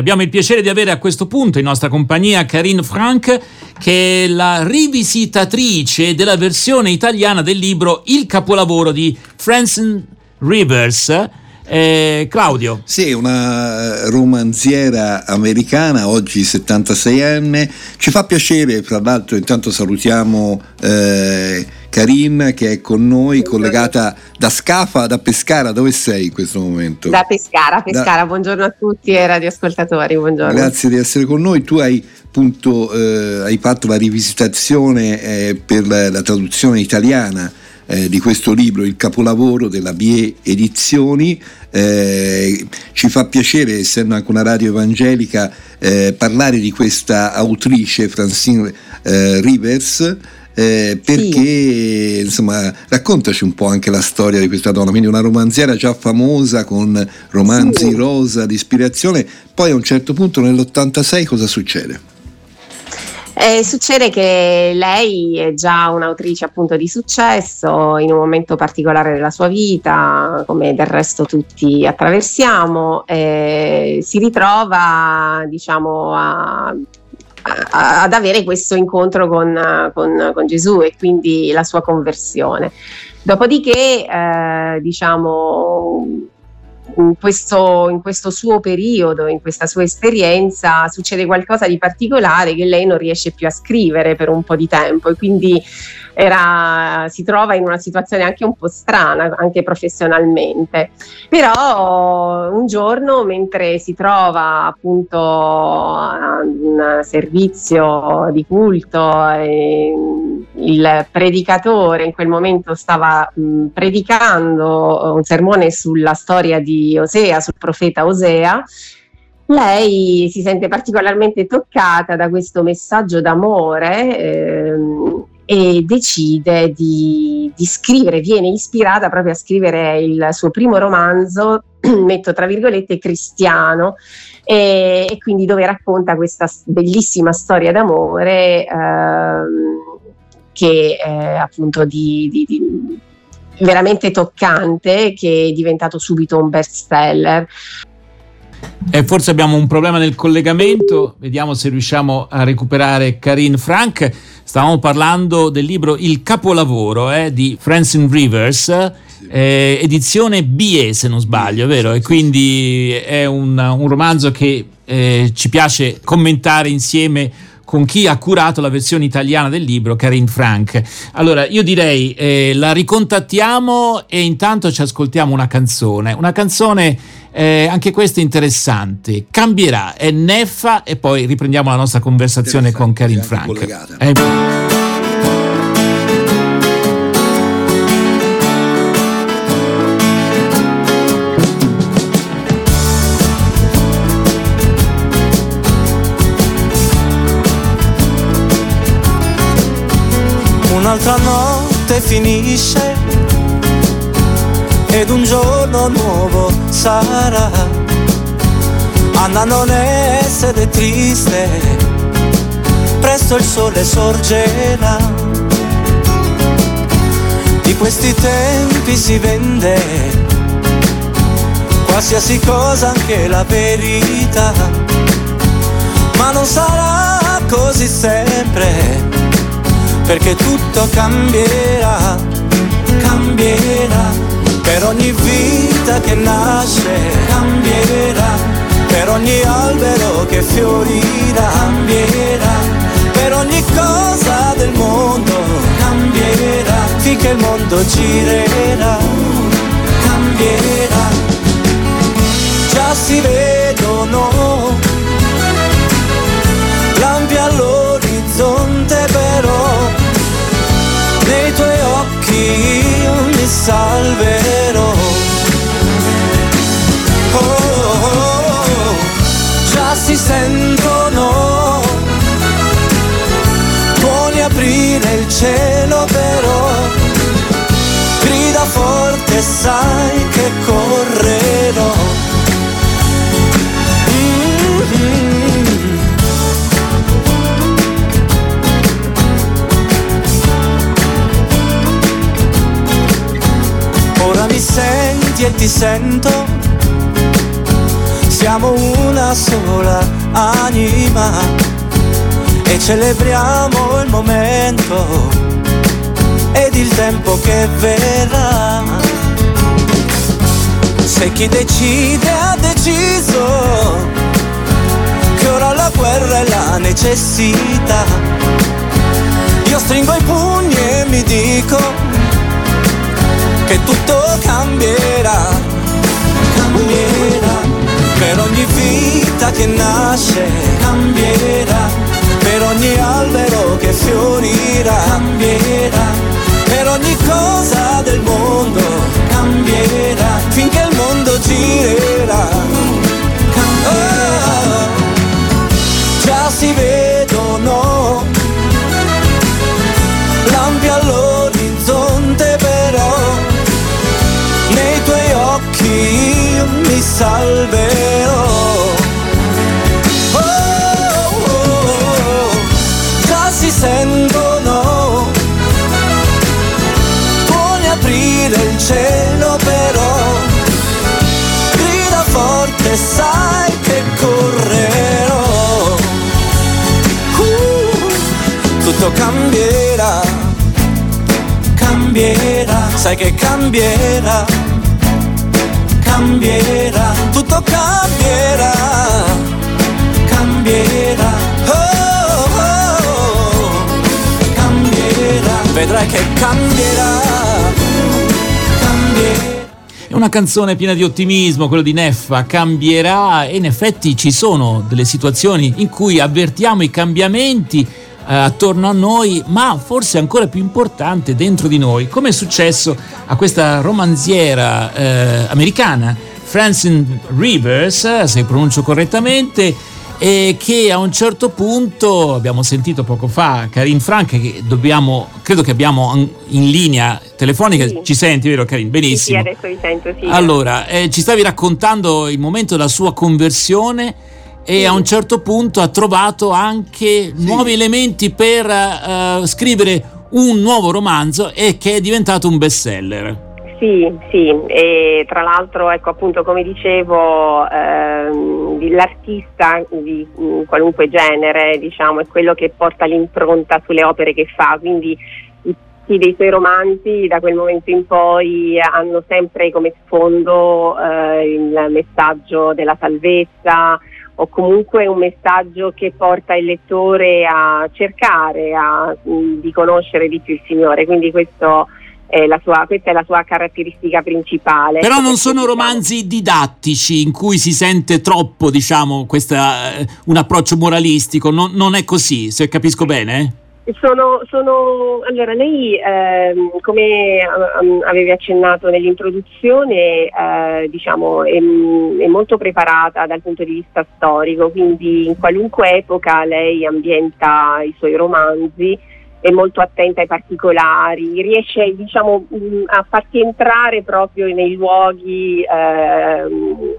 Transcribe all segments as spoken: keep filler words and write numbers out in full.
abbiamo il piacere di avere a questo punto in nostra compagnia Carine Franck, che è la rivisitatrice della versione italiana del libro Il capolavoro di Francine Rivers. Eh, Claudio. Sì, una romanziera americana, oggi settantaseienne. Ci fa piacere, tra l'altro, intanto salutiamo eh, Carine, che è con noi, collegata da Scafa, da Pescara. Dove sei in questo momento? Da Pescara, Pescara. Da... Buongiorno a tutti e radioascoltatori, buongiorno. Grazie di essere con noi. Tu hai appunto eh, hai fatto la rivisitazione eh, per la, la traduzione italiana Eh, di questo libro, il capolavoro della B E Edizioni. Eh, ci fa piacere, essendo anche una radio evangelica, eh, parlare di questa autrice, Francine eh, Rivers, eh, perché sì. Insomma, raccontaci un po' anche la storia di questa donna. Quindi una romanziera già famosa, con romanzi sì. rosa di ispirazione. Poi a un certo punto nell'ottantasei cosa succede? Eh, succede che lei è già un'autrice appunto di successo in un momento particolare della sua vita, come del resto tutti attraversiamo, eh, si ritrova diciamo a, a, ad avere questo incontro con, con, con Gesù e quindi la sua conversione. Dopodiché eh, diciamo In questo, in questo suo periodo, in questa sua esperienza, succede qualcosa di particolare che lei non riesce più a scrivere per un po' di tempo e quindi era, si trova in una situazione anche un po' strana, anche professionalmente. Però un giorno, mentre si trova appunto a un servizio di culto, e il predicatore in quel momento stava mh, predicando un sermone sulla storia di Osea, sul profeta Osea, lei si sente particolarmente toccata da questo messaggio d'amore ehm, e decide di, di scrivere, viene ispirata proprio a scrivere il suo primo romanzo, metto tra virgolette, cristiano, e, e quindi dove racconta questa bellissima storia d'amore ehm, che è appunto di, di, di veramente toccante, che è diventato subito un bestseller. E forse abbiamo un problema nel collegamento, vediamo se riusciamo a recuperare Carine Franck. Stavamo parlando del libro Il capolavoro eh, di Francine Rivers, eh, edizione B E se non sbaglio, vero? E quindi è un, un romanzo che eh, ci piace commentare insieme con chi ha curato la versione italiana del libro, Carine Franck. Allora io direi eh, la ricontattiamo e intanto ci ascoltiamo una canzone, una canzone eh, anche questa interessante, Cambierà, è Neffa, e poi riprendiamo la nostra conversazione con Carine Franck. Eh, Un'altra notte finisce ed un giorno nuovo sarà. Anna non essere triste, presto il sole sorgerà. Di questi tempi si vende qualsiasi cosa, anche la verità, ma non sarà così sempre, perché tutto cambierà, cambierà, per ogni vita che nasce, cambierà, per ogni albero che fiorirà, cambierà, per ogni cosa del mondo, cambierà, finché il mondo girerà, cambierà. Già si vedono lampi all'orizzonte, però nei tuoi occhi io mi salverò. Oh, oh, oh, già si sentono tuoni aprire il cielo, però grida forte, sai che correrò. Mm-hmm. Ora mi senti e ti sento, siamo una una sola anima e celebriamo il momento ed il tempo che verrà. Se chi decide ha deciso che ora la guerra è la necessità, io stringo i pugni e mi dico che tutto cambierà, cambierà, per ogni vita che nasce, cambierà, per ogni albero che fiorirà, cambierà, per ogni cosa del mondo, cambierà, finché il mondo girerà, cambierà. Oh, già si vedono lampi all'orizzonte, però nei tuoi occhi io mi salverò. Oh, oh, oh, già si sentono tuoni aprire il cielo, però grida forte, sai che correrò. Uh, tutto cambierà, cambierà, sai che cambierà, cambierà, tutto cambierà, cambierà, oh, oh, oh, cambierà, vedrai che cambierà, cambierà. È una canzone piena di ottimismo, quello di Neffa, cambierà, e in effetti ci sono delle situazioni in cui avvertiamo i cambiamenti eh, attorno a noi, ma forse ancora più importante dentro di noi, come è successo a questa romanziera eh, americana, Francine Rivers, se pronuncio correttamente, e che a un certo punto, abbiamo sentito poco fa Carine Frank, che dobbiamo, credo che abbiamo in linea telefonica, sì. Ci senti, vero Carine? Benissimo. Sì, sì, adesso vi sento, sì. Allora, eh, ci stavi raccontando il momento della sua conversione e sì. A un certo punto ha trovato anche sì. nuovi elementi per uh, scrivere un nuovo romanzo, e che è diventato un bestseller. Sì, sì, e tra l'altro, ecco, appunto, come dicevo, ehm, l'artista di mh, qualunque genere, diciamo, è quello che porta l'impronta sulle opere che fa, quindi tutti dei suoi romanzi da quel momento in poi hanno sempre come sfondo eh, il messaggio della salvezza, o comunque un messaggio che porta il lettore a cercare a, mh, di conoscere di più il Signore, quindi questo è la sua, questa è la sua caratteristica principale. Però non sono romanzi didattici in cui si sente troppo, diciamo, questa, un approccio moralistico, non, non è così, se capisco bene? Sono, sono allora lei ehm, come um, avevi accennato nell'introduzione, eh, diciamo è, è molto preparata dal punto di vista storico, quindi in qualunque epoca lei ambienta i suoi romanzi, è molto attenta ai particolari, riesce, diciamo, mh, a farti entrare proprio nei luoghi ehm,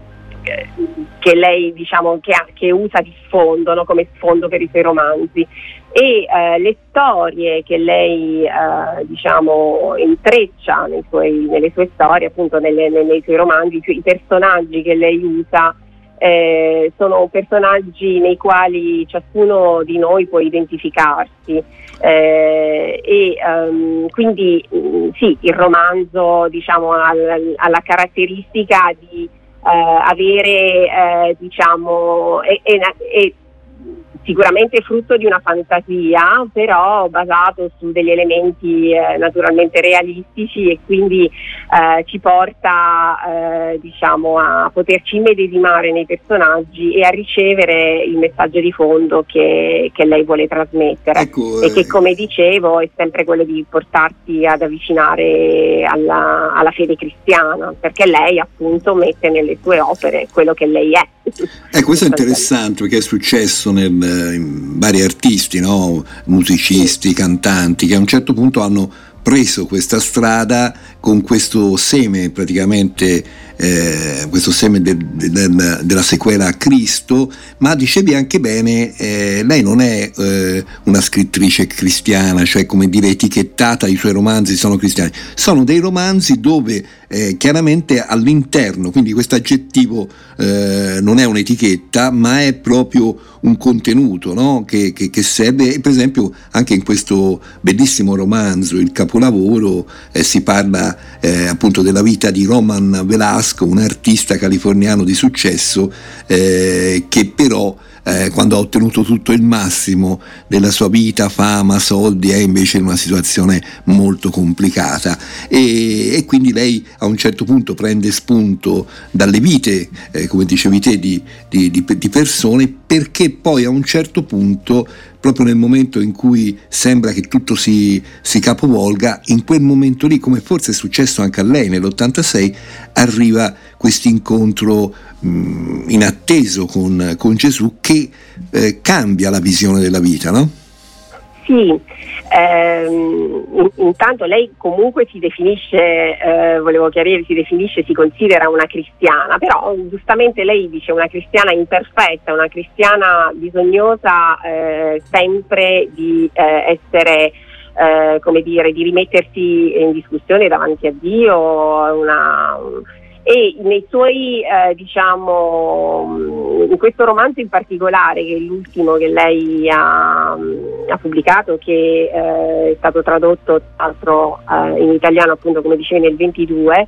che lei, diciamo, che, ha, che usa di sfondo, no? Come sfondo per i suoi romanzi, e eh, le storie che lei eh, diciamo intreccia nei suoi, nelle sue storie, appunto nelle, nei suoi romanzi, i personaggi che lei usa eh, sono personaggi nei quali ciascuno di noi può identificarsi, eh, e um, quindi mh, sì, il romanzo, diciamo, ha, ha la caratteristica di Uh, avere uh, diciamo è, è, è sicuramente frutto di una fantasia, però basato su degli elementi uh, naturalmente realistici, e quindi uh, ci porta uh, diciamo a poterci immedesimare nei personaggi e a ricevere il messaggio di fondo che, che lei vuole trasmettere, ecco, e che, come dicevo, è sempre quello di portarti ad avvicinare alla, alla fede cristiana, perché lei appunto mette nelle sue opere quello che lei è. Eh, questo è interessante, perché è successo nel, in vari artisti, no? Musicisti, cantanti, che a un certo punto hanno preso questa strada con questo seme praticamente, eh, questo seme de, de, de, della sequela a Cristo, ma dicevi anche bene, eh, lei non è eh, una scrittrice cristiana, cioè come dire etichettata, i suoi romanzi sono cristiani, sono dei romanzi dove eh, chiaramente all'interno, quindi questo aggettivo eh, non è un'etichetta, ma è proprio un contenuto, no? che, che, che serve, per esempio anche in questo bellissimo romanzo, Il capolavoro, eh, si parla eh, appunto della vita di Roman Velasco, un artista californiano di successo eh, che però eh, quando ha ottenuto tutto il massimo della sua vita, fama, soldi, è invece in una situazione molto complicata e, e quindi lei a un certo punto prende spunto dalle vite, eh, come dicevi te, di, di, di, di persone, perché poi a un certo punto, proprio nel momento in cui sembra che tutto si, si capovolga, in quel momento lì, come forse è successo anche a lei nell'ottantasei, arriva questo incontro mh, inatteso con, con Gesù che eh, cambia la visione della vita, no? Sì, ehm, intanto lei comunque si definisce, eh, volevo chiarire, si definisce, si considera una cristiana, però giustamente lei dice una cristiana imperfetta, una cristiana bisognosa eh, sempre di eh, essere, eh, come dire, di rimettersi in discussione davanti a Dio, una... E nei suoi, eh, diciamo, in questo romanzo in particolare, che è l'ultimo che lei ha, ha pubblicato, che eh, è stato tradotto tra l'altro eh, in italiano, appunto come dicevi, nel ventidue,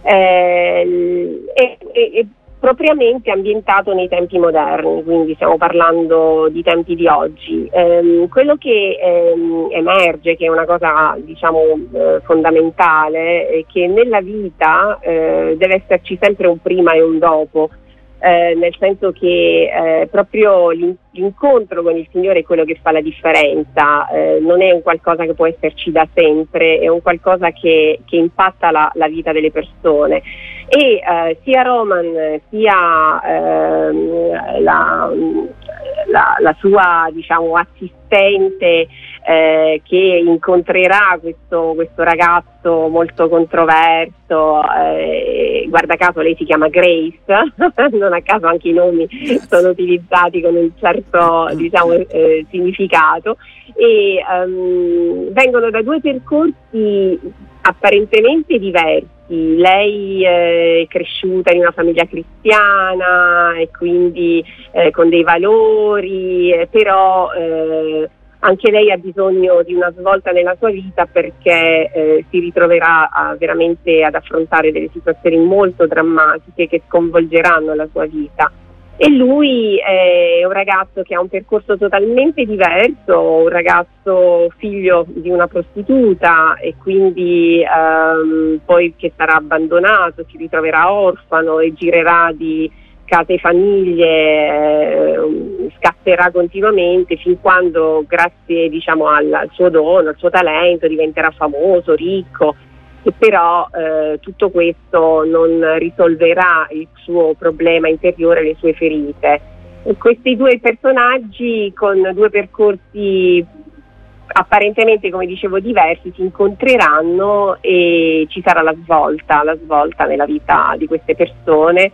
eh, è, è, è propriamente ambientato nei tempi moderni, quindi stiamo parlando di tempi di oggi. Eh, quello che ehm, emerge, che è una cosa diciamo eh, fondamentale, è che nella vita eh, deve esserci sempre un prima e un dopo, eh, nel senso che eh, proprio l'incontro con il Signore è quello che fa la differenza, eh, non è un qualcosa che può esserci da sempre, è un qualcosa che, che impatta la, la vita delle persone. E eh, sia Roman sia ehm, la, la, la sua diciamo assistente eh, che incontrerà questo, questo ragazzo molto controverso, eh, guarda caso lei si chiama Grace, non a caso anche i nomi sono utilizzati con un certo diciamo eh, significato, e um, vengono da due percorsi apparentemente diversi. Lei eh, è cresciuta in una famiglia cristiana e quindi eh, con dei valori, eh, però eh, anche lei ha bisogno di una svolta nella sua vita, perché eh, si ritroverà a, veramente ad affrontare delle situazioni molto drammatiche che sconvolgeranno la sua vita. E lui è un ragazzo che ha un percorso totalmente diverso, un ragazzo figlio di una prostituta e quindi ehm, poi che sarà abbandonato, si ritroverà orfano e girerà di case e famiglie, eh, scatterà continuamente fin quando, grazie diciamo al, al suo dono, al suo talento, diventerà famoso, ricco. Che però eh, tutto questo non risolverà il suo problema interiore, le sue ferite. E questi due personaggi con due percorsi apparentemente, come dicevo, diversi, si incontreranno e ci sarà la svolta, la svolta nella vita di queste persone.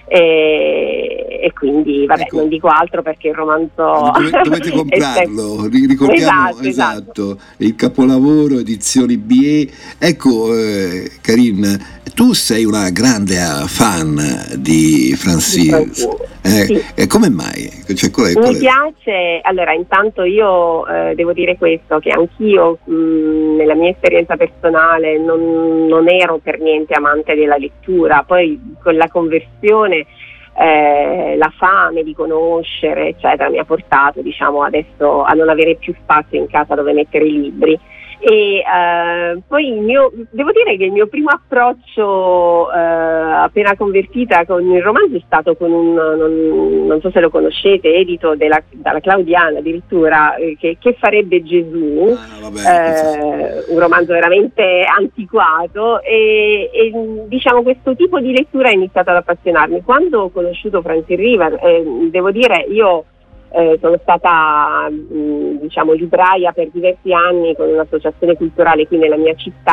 E, e quindi vabbè, ecco, non dico altro perché il romanzo dovete, dovete comprarlo, ricordiamo, esatto, esatto. esatto il capolavoro edizioni B E. Ecco, eh, Carine, tu sei una grande fan di Francis, eh, sì. E come mai? Cioè, qual è, qual mi è? piace, allora intanto io eh, devo dire questo, che anch'io mh, nella mia esperienza personale non, non ero per niente amante della lettura, poi con la conversione eh, la fame di conoscere eccetera mi ha portato diciamo adesso a non avere più spazio in casa dove mettere i libri. E eh, poi il mio, devo dire che il mio primo approccio eh, appena convertita con il romanzo è stato con un, non, non so se lo conoscete, edito della, dalla Claudiana addirittura, eh, che, che farebbe Gesù, ah, vabbè, eh, un romanzo veramente antiquato e, e diciamo questo tipo di lettura ha iniziato ad appassionarmi. Quando ho conosciuto Francis River, eh, devo dire io Eh, sono stata mh, diciamo libraia per diversi anni con un'associazione culturale qui nella mia città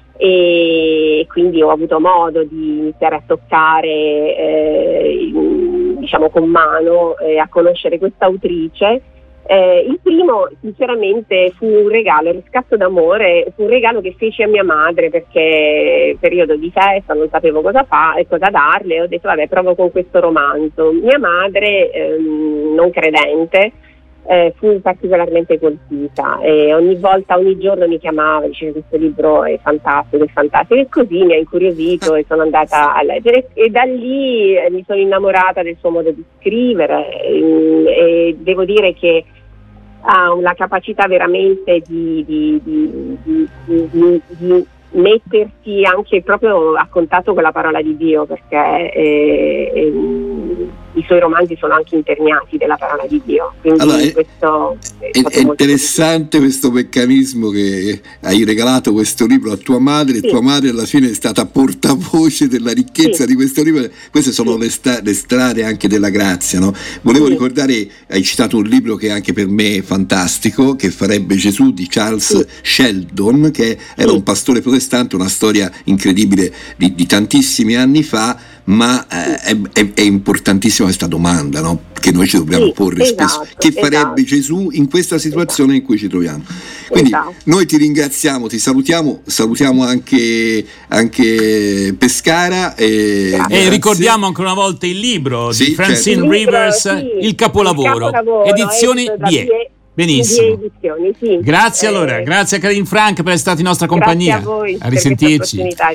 e quindi ho avuto modo di iniziare a toccare eh, diciamo con mano e eh, a conoscere questa autrice. Eh, il primo sinceramente fu un regalo, il riscatto d'amore, fu un regalo che feci a mia madre perché periodo di festa, non sapevo cosa fare e cosa darle, e ho detto vabbè, provo con questo romanzo. Mia madre, ehm, non credente, eh, fu particolarmente colpita e ogni volta, ogni giorno mi chiamava, diceva questo libro è fantastico, è fantastico, e così mi ha incuriosito e sono andata a leggere e da lì eh, mi sono innamorata del suo modo di scrivere e, e devo dire che ha una capacità veramente di, di, di, di, di, di mettersi anche proprio a contatto con la parola di Dio, perché eh, eh, i suoi romanzi sono anche imperniati della parola di Dio, quindi allora, è, questo è, è, è interessante questo meccanismo che hai regalato questo libro a tua madre, sì. E tua madre alla fine è stata portavoce della ricchezza, sì, di questo libro. Queste sono, sì, le, sta, le strade anche della grazia, no? Volevo, sì, ricordare, hai citato un libro che anche per me è fantastico, Che farebbe Gesù, di Charles, sì, Sheldon, che era, sì, un pastore protestante, una storia incredibile di, di tantissimi anni fa, ma eh, è, è, è importantissima questa domanda, no? Che noi ci dobbiamo, sì, porre, esatto, spesso. Che farebbe, esatto, Gesù in questa situazione, esatto, in cui ci troviamo? Quindi, esatto, noi ti ringraziamo, ti salutiamo, salutiamo anche, anche Pescara e, e ricordiamo ancora una volta il libro, sì, di Francine, certo, Rivers, il, libro, sì, il capolavoro, il capolavoro edizioni B E. Benissimo, edizioni, sì. Grazie allora, eh, grazie a Carine Frank per essere stata in nostra compagnia. Grazie a voi, a risentirci.